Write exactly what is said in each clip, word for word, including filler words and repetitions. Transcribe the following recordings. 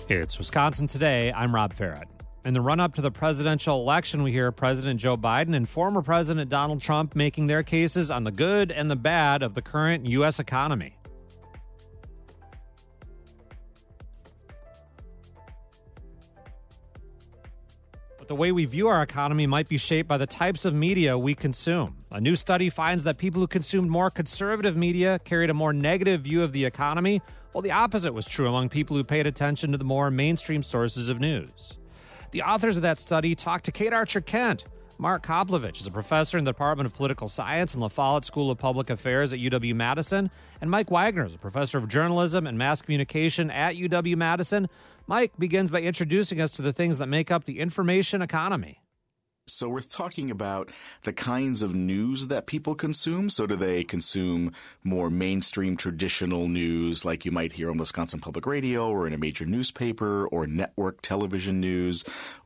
It's Wisconsin Today. I'm Rob Farrett. In the run-up to the presidential election, we hear President Joe Biden and former President Donald Trump making their cases on the good and the bad of the current U S economy. But the way we view our economy might be shaped by the types of media we consume. A new study finds that people who consumed more conservative media carried a more negative view of the economy, while the opposite was true among people who paid attention to the more mainstream sources of news. The authors of that study talked to Kate Archer-Kent. Mark Koplovich is a professor in the Department of Political Science and La Follette School of Public Affairs at U W-Madison, and Mike Wagner is a professor of journalism and mass communication at U W-Madison. Mike begins by introducing us to the things that make up the information economy. So we're talking about the kinds of news that people consume. So do they consume more mainstream traditional news like you might hear on Wisconsin Public Radio or in a major newspaper, or network television news,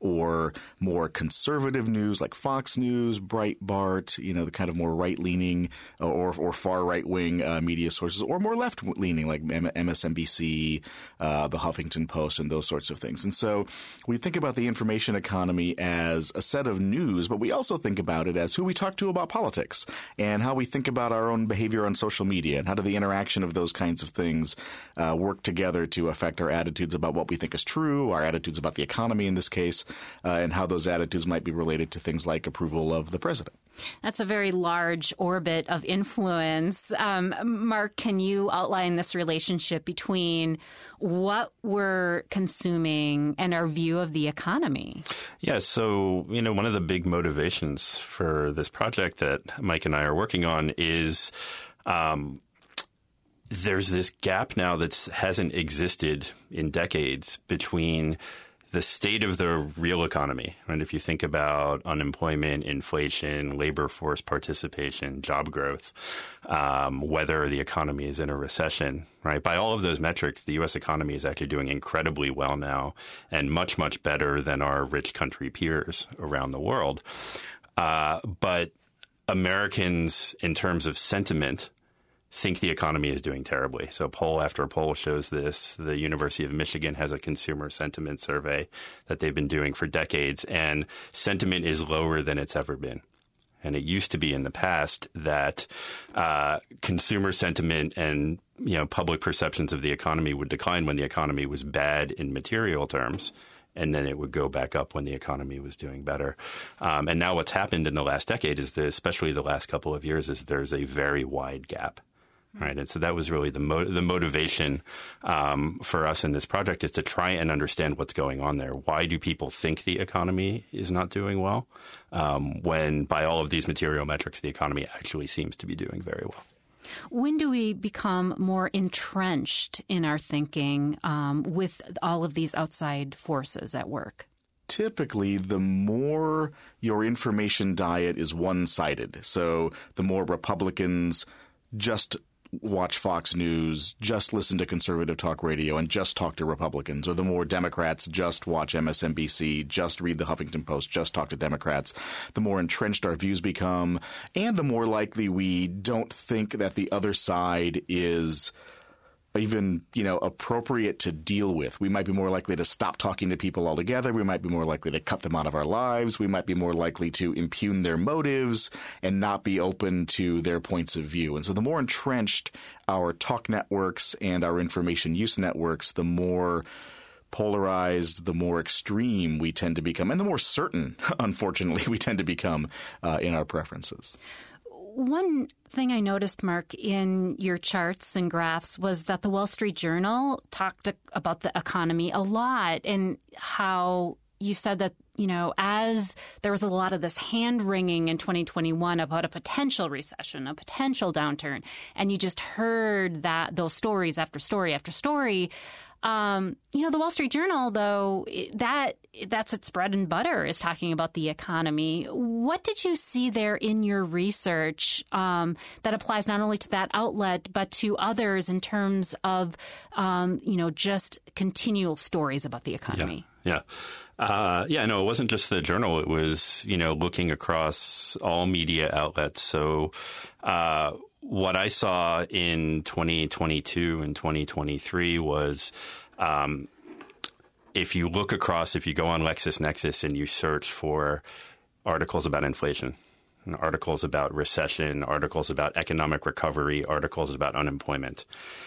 or more conservative news like Fox News, Breitbart, you know, the kind of more right-leaning or, or far right-wing uh, media sources, or more left-leaning like M S N B C, uh, the Huffington Post, and those sorts of things. And so we think about the information economy as a set of news, but we also think about it as who we talk to about politics and how we think about our own behavior on social media, and how do the interaction of those kinds of things uh, work together to affect our attitudes about what we think is true, our attitudes about the economy in this case, uh, and how those attitudes might be related to things like approval of the president. That's a very large orbit of influence. Um, Mark, can you outline this relationship between what we're consuming and our view of the economy? Yeah, so, you know, one of the big motivations for this project that Mike and I are working on is um, there's this gap now that hasn't existed in decades between the state of the real economy. And if you think about unemployment, inflation, labor force participation, job growth, um, whether the economy is in a recession, right? By all of those metrics, the U S economy is actually doing incredibly well now, and much, much better than our rich country peers around the world. Uh, but Americans, in terms of sentiment, think the economy is doing terribly. So poll after poll shows this. The University of Michigan has a consumer sentiment survey that they've been doing for decades, and sentiment is lower than it's ever been. And it used to be in the past that uh, consumer sentiment and, you know, public perceptions of the economy would decline when the economy was bad in material terms, and then it would go back up when the economy was doing better. Um, and now what's happened in the last decade is, that, especially the last couple of years, is there's a very wide gap. Right. And so that was really the mo- the motivation um, for us in this project, is to try and understand what's going on there. Why do people think the economy is not doing well um, when, by all of these material metrics, the economy actually seems to be doing very well? When do we become more entrenched in our thinking um, with all of these outside forces at work? Typically, the more your information diet is one-sided, so the more Republicans just watch Fox News, just listen to conservative talk radio, and just talk to Republicans, or the more Democrats just watch M S N B C, just read the Huffington Post, just talk to Democrats, the more entrenched our views become, and the more likely we don't think that the other side is even, you know, appropriate to deal with. We might be more likely to stop talking to people altogether. We might be more likely to cut them out of our lives. We might be more likely to impugn their motives and not be open to their points of view. And so the more entrenched our talk networks and our information use networks, the more polarized, the more extreme we tend to become, and the more certain, unfortunately, we tend to become uh, in our preferences. One thing I noticed, Mark, in your charts and graphs was that the Wall Street Journal talked about the economy a lot, and how you said that, you know, as there was a lot of this hand-wringing in twenty twenty-one about a potential recession, a potential downturn, and you just heard that those stories after story after story. Um, you know, the Wall Street Journal, though, that that's its bread and butter, is talking about the economy. What did you see there in your research um, that applies not only to that outlet, but to others in terms of, um, you know, just continual stories about the economy? Yeah. Yeah. Uh, yeah, no, it wasn't just the Journal. It was, you know, looking across all media outlets. So uh, what I saw in twenty twenty-two and twenty twenty-three was um, if you look across, if you go on LexisNexis and you search for articles about inflation, articles about recession, articles about economic recovery, articles about unemployment,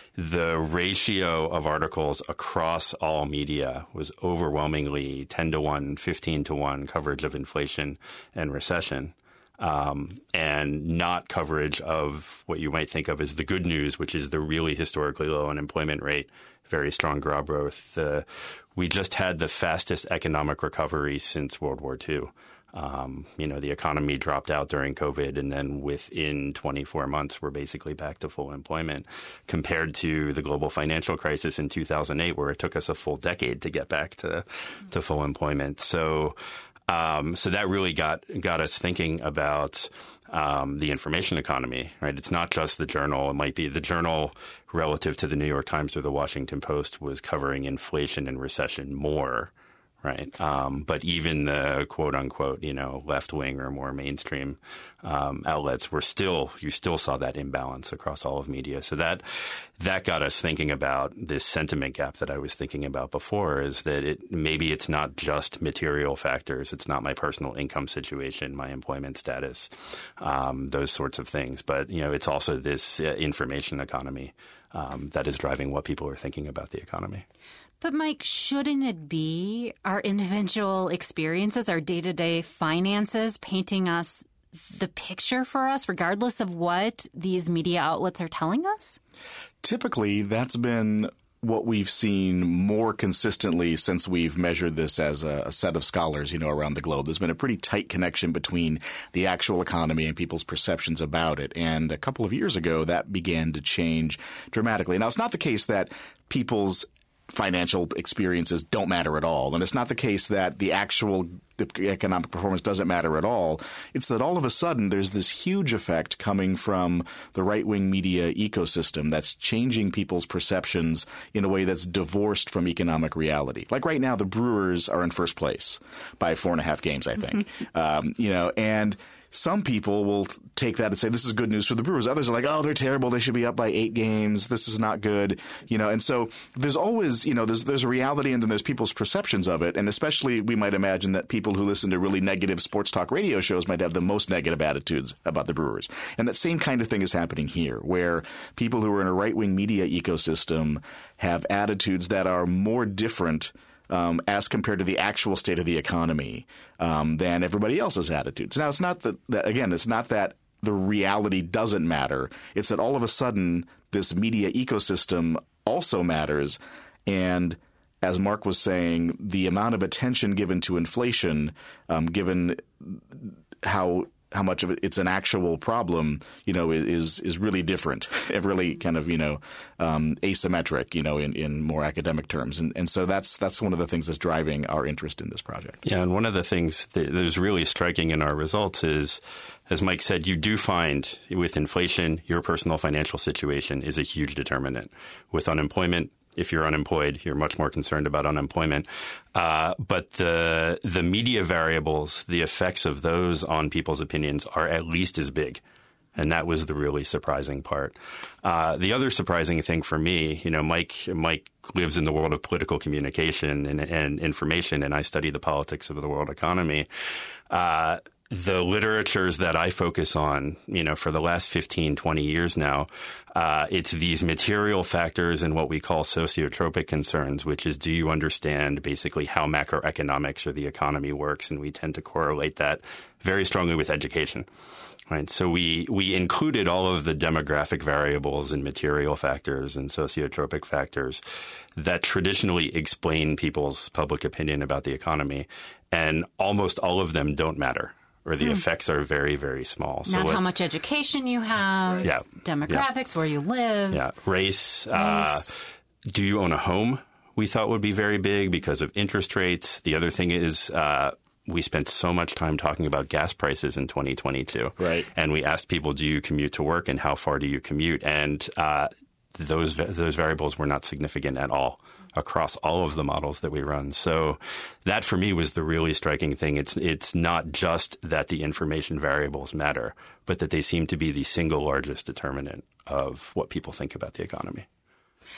the ratio of articles across all media was overwhelmingly ten to one, fifteen to one coverage of inflation and recession. Um, and not coverage of what you might think of as the good news, which is the really historically low unemployment rate, very strong job growth. Uh, we just had the fastest economic recovery since World War Two. Um, you know, the economy dropped out during COVID, and then within twenty-four months, we're basically back to full employment, compared to the global financial crisis in two thousand eight, where it took us a full decade to get back to, to full employment. So, um, so that really got got us thinking about um, the information economy, right? It's not just the Journal. It might be the Journal relative to the New York Times or the Washington Post was covering inflation and recession more. Right. Um, but even the quote unquote, you know, left wing or more mainstream um, outlets were still, you still saw that imbalance across all of media. So that that got us thinking about this sentiment gap that I was thinking about before, is that it maybe it's not just material factors. It's not my personal income situation, my employment status, um, those sorts of things. But, you know, it's also this uh, information economy um, that is driving what people are thinking about the economy. But, Mike, shouldn't it be our individual experiences, our day-to-day finances, painting us the picture for us, regardless of what these media outlets are telling us? Typically, that's been what we've seen more consistently since we've measured this as a, a set of scholars, you know, around the globe. There's been a pretty tight connection between the actual economy and people's perceptions about it. And a couple of years ago, that began to change dramatically. Now, it's not the case that people's financial experiences don't matter at all. And it's not the case that the actual economic performance doesn't matter at all. It's that all of a sudden there's this huge effect coming from the right-wing media ecosystem that's changing people's perceptions in a way that's divorced from economic reality. Like right now, the Brewers are in first place by four and a half games, I think. um, you know, and some people will take that and say, this is good news for the Brewers. Others are like, oh, they're terrible. They should be up by eight games. This is not good. You know, and so there's always, you know, there's there's a reality and then there's people's perceptions of it. And especially we might imagine that people who listen to really negative sports talk radio shows might have the most negative attitudes about the Brewers. And that same kind of thing is happening here, where people who are in a right-wing media ecosystem have attitudes that are more different Um, as compared to the actual state of the economy um, than everybody else's attitudes. Now, it's not that, that, again, it's not that the reality doesn't matter. It's that all of a sudden this media ecosystem also matters. And as Mark was saying, the amount of attention given to inflation, um, given how how much of it it's an actual problem, you know, is is really different, really kind of, you know, um, asymmetric, you know, in, in more academic terms. And and so that's that's one of the things that's driving our interest in this project. Yeah, and one of the things that is really striking in our results is, as Mike said, you do find with inflation, your personal financial situation is a huge determinant. With unemployment, if you're unemployed, you're much more concerned about unemployment. Uh, but the the media variables, the effects of those on people's opinions are at least as big. And that was the really surprising part. Uh, the other surprising thing for me, you know, Mike Mike lives in the world of political communication and, and information, and I study the politics of the world economy. Uh, the literatures that I focus on, you know, for the last fifteen, twenty years now, uh, it's these material factors and what we call sociotropic concerns, which is, do you understand basically how macroeconomics or the economy works? And we tend to correlate that very strongly with education. Right. So we, we included all of the demographic variables and material factors and sociotropic factors that traditionally explain people's public opinion about the economy. And almost all of them don't matter, or the hmm. effects are very, very small. Not so how much education you have, yeah, demographics, yeah. where you live. Yeah. Race. Race. Uh, do you own a home? We thought would be very big because of interest rates. The other thing is uh, we spent so much time talking about gas prices in twenty twenty-two. Right. And we asked people, do you commute to work and how far do you commute? And uh, those those variables were not significant at all across all of the models that we run. So that for me was the really striking thing. It's it's not just that the information variables matter, but that they seem to be the single largest determinant of what people think about the economy.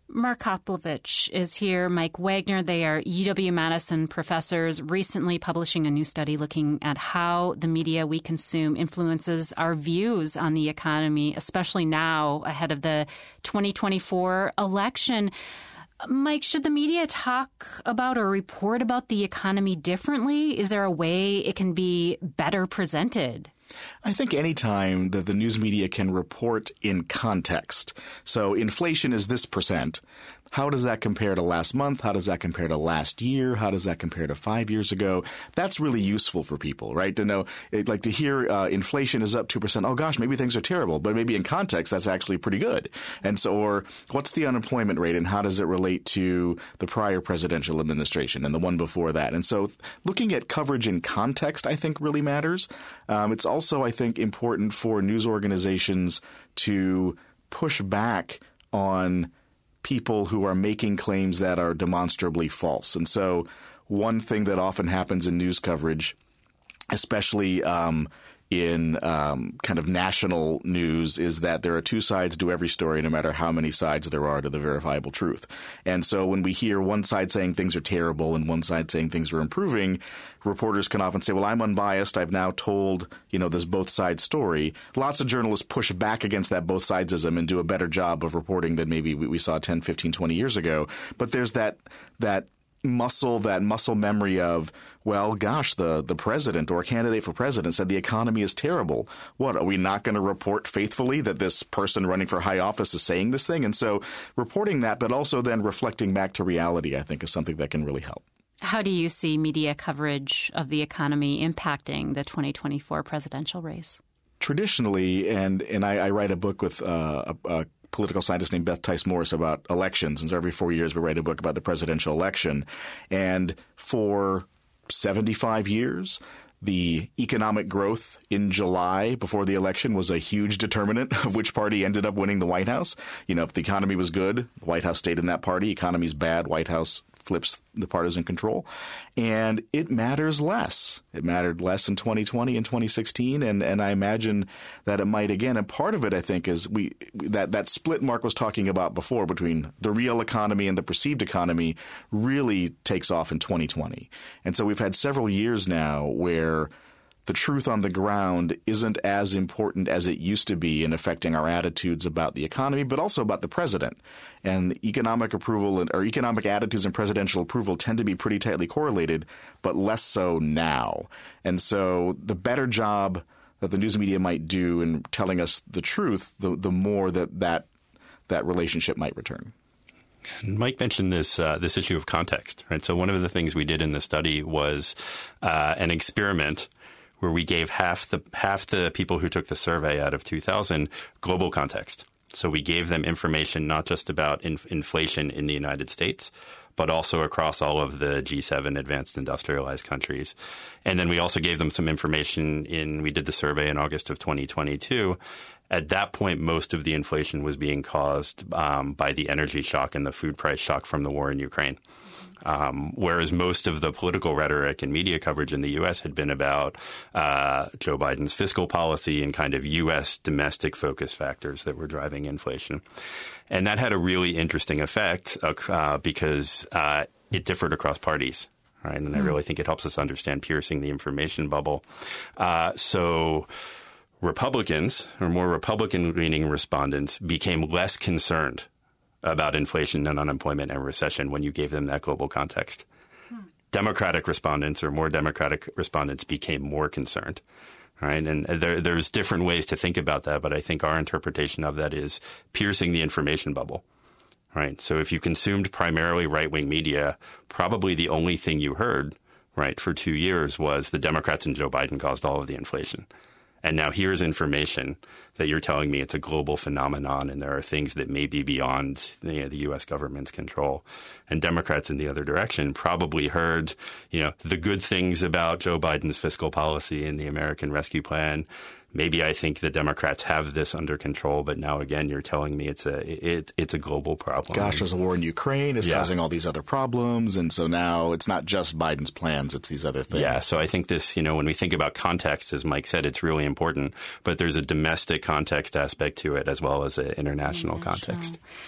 Mark Koplovich is here, Mike Wagner. They are U W-Madison professors recently publishing a new study looking at how the media we consume influences our views on the economy, especially now ahead of the twenty twenty-four election. Mike, should the media talk about or report about the economy differently? Is there a way it can be better presented? I think any time that the news media can report in context. So inflation is this percent. How does that compare to last month? How does that compare to last year? How does that compare to five years ago? That's really useful for people, right? To know, like to hear uh, inflation is up two percent. Oh, gosh, maybe things are terrible. But maybe in context, that's actually pretty good. And so, or what's the unemployment rate and how does it relate to the prior presidential administration and the one before that? And so looking at coverage in context, I think, really matters. Um, it's also, I think, important for news organizations to push back on people who are making claims that are demonstrably false. And so one thing that often happens in news coverage, especially um, in um, kind of national news, is that there are two sides to every story, no matter how many sides there are to the verifiable truth. And so when we hear one side saying things are terrible and one side saying things are improving, reporters can often say, well, I'm unbiased. I've now told, you know, this both sides story. Lots of journalists push back against that both sidesism and do a better job of reporting than maybe we saw ten, fifteen, twenty years ago. But there's that that muscle, that muscle memory of, well, gosh, the, the president or candidate for president said the economy is terrible. What, are we not going to report faithfully that this person running for high office is saying this thing? And so reporting that, but also then reflecting back to reality, I think, is something that can really help. How do you see media coverage of the economy impacting the twenty twenty-four presidential race? Traditionally, and, and I, I write a book with uh, a, a political scientist named Beth Tice Morris about elections. And so every four years we write a book about the presidential election. And for seventy-five years, the economic growth in July before the election was a huge determinant of which party ended up winning the White House. You know, if the economy was good, the White House stayed in that party. Economy's bad, White House flips the partisan control. And it matters less. It mattered less in twenty twenty and twenty sixteen, and, and I imagine that it might again. And part of it, I think, is we that, that split Mark was talking about before between the real economy and the perceived economy really takes off in twenty twenty. And so we've had several years now where the truth on the ground isn't as important as it used to be in affecting our attitudes about the economy, but also about the president. And economic approval and, or economic attitudes and presidential approval tend to be pretty tightly correlated, but less so now. And so the better job that the news media might do in telling us the truth, the, the more that, that that relationship might return. And Mike mentioned this uh, this issue of context, right? So one of the things we did in the study was uh, an experiment where we gave half the half the people who took the survey out of two thousand global context. So we gave them information not just about inf- inflation in the United States, but also across all of the G seven advanced industrialized countries. And then we also gave them some information in, we did the survey in August of twenty twenty-two. At that point, most of the inflation was being caused um, by the energy shock and the food price shock from the war in Ukraine. Um, whereas most of the political rhetoric and media coverage in the U S had been about uh, Joe Biden's fiscal policy and kind of U S domestic focus factors that were driving inflation. And that had a really interesting effect uh, because uh, it differed across parties. Right? And mm. I really think it helps us understand piercing the information bubble. Uh, so Republicans, or more Republican-leaning respondents, became less concerned about inflation and unemployment and recession when you gave them that global context. Hmm. Democratic respondents or more Democratic respondents became more concerned. Right? And there, there's different ways to think about that, but I think our interpretation of that is piercing the information bubble. Right? So if you consumed primarily right-wing media, probably the only thing you heard, right, for two years was the Democrats and Joe Biden caused all of the inflation. And now here's information that you're telling me it's a global phenomenon and there are things that may be beyond you know, the U S government's control. And Democrats in the other direction probably heard, you know, the good things about Joe Biden's fiscal policy and the American Rescue Plan. Maybe I think the Democrats have this under control, but now again, you're telling me it's a it, it's a global problem. Gosh, there's a war in Ukraine. It's yeah. causing all these other problems. And so now it's not just Biden's plans. It's these other things. Yeah. So I think this, you know, when we think about context, as Mike said, it's really important. But there's a domestic context aspect to it as well as an international, international. context.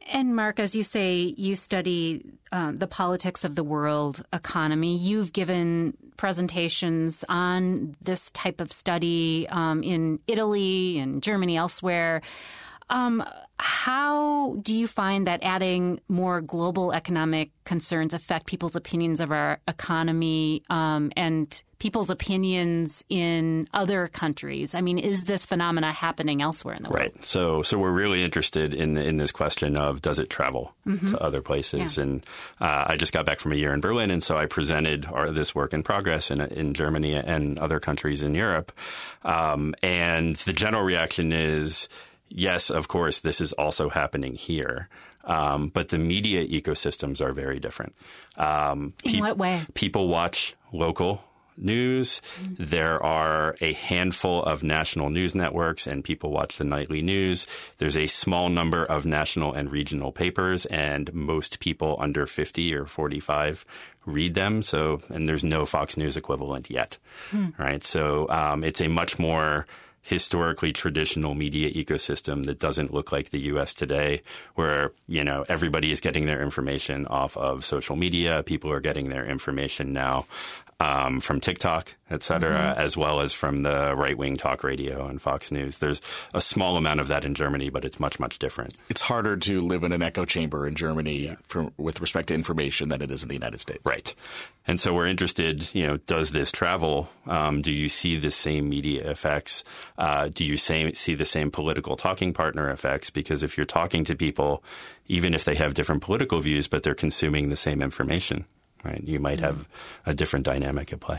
And Mark, as you say, you study uh, the politics of the world economy. You've given presentations on this type of study um, in Italy and Germany, elsewhere. Um, how do you find that adding more global economic concerns affect people's opinions of our economy um, and people's opinions in other countries? I mean, is this phenomena happening elsewhere in the world? Right. So, so we're really interested in in this question of does it travel mm-hmm. to other places? Yeah. And uh, I just got back from a year in Berlin, and so I presented our, this work in progress in in Germany and other countries in Europe. Um, and the general reaction is, yes, of course, this is also happening here. Um, but the media ecosystems are very different. Um, In pe- what way? People watch local news. Mm-hmm. There are a handful of national news networks, and people watch the nightly news. There's a small number of national and regional papers, and most people under fifty or forty-five read them. So, and there's no Fox News equivalent yet, mm. right? So um, it's a much more historically traditional media ecosystem that doesn't look like the U S today, where, you know, everybody is getting their information off of social media. People are getting their information now um, from TikTok, et cetera, mm-hmm. as well as from the right-wing talk radio and Fox News. There's a small amount of that in Germany, but it's much, much different. It's harder to live in an echo chamber in Germany yeah. for, with respect to information than it is in the United States. Right. And so we're interested, you know, does this travel? Um, do you see the same media effects? Uh, do you say, see the same political talking partner effects? Because if you're talking to people, even if they have different political views, but they're consuming the same information, right, you might have a different dynamic at play.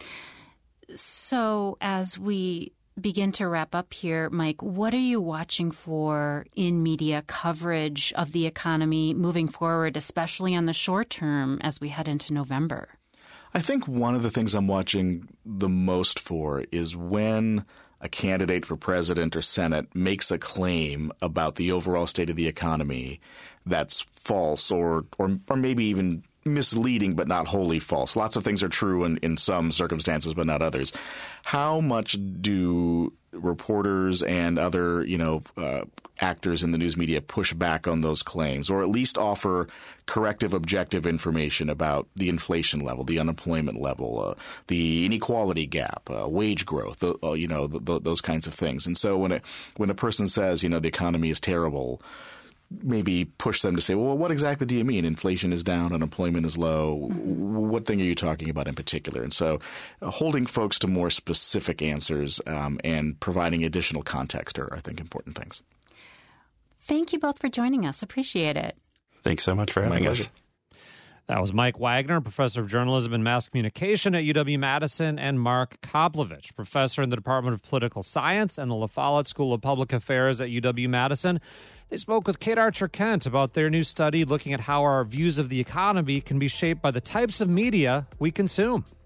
So as we begin to wrap up here, Mike, what are you watching for in media coverage of the economy moving forward, especially on the short term as we head into November? I think one of the things I'm watching the most for is when a candidate for president or Senate makes a claim about the overall state of the economy that's false or or, or maybe even misleading but not wholly false. Lots of things are true in, in some circumstances but not others. How much do reporters and other, you know, uh, actors in the news media push back on those claims, or at least offer corrective, objective information about the inflation level, the unemployment level, uh, the inequality gap, uh, wage growth, uh, uh, you know, the, the, those kinds of things. And so when it, when a person says, you know, the economy is terrible, maybe push them to say, well, what exactly do you mean? Inflation is down, unemployment is low. What thing are you talking about in particular? And so uh, holding folks to more specific answers um, and providing additional context are, I think, important things. Thank you both for joining us. Appreciate it. Thanks so much for having us. That was Mike Wagner, professor of journalism and mass communication at U W-Madison, and Mark Koplovich, professor in the Department of Political Science and the La Follette School of Public Affairs at U W-Madison. They spoke with Kate Archer-Kent about their new study looking at how our views of the economy can be shaped by the types of media we consume.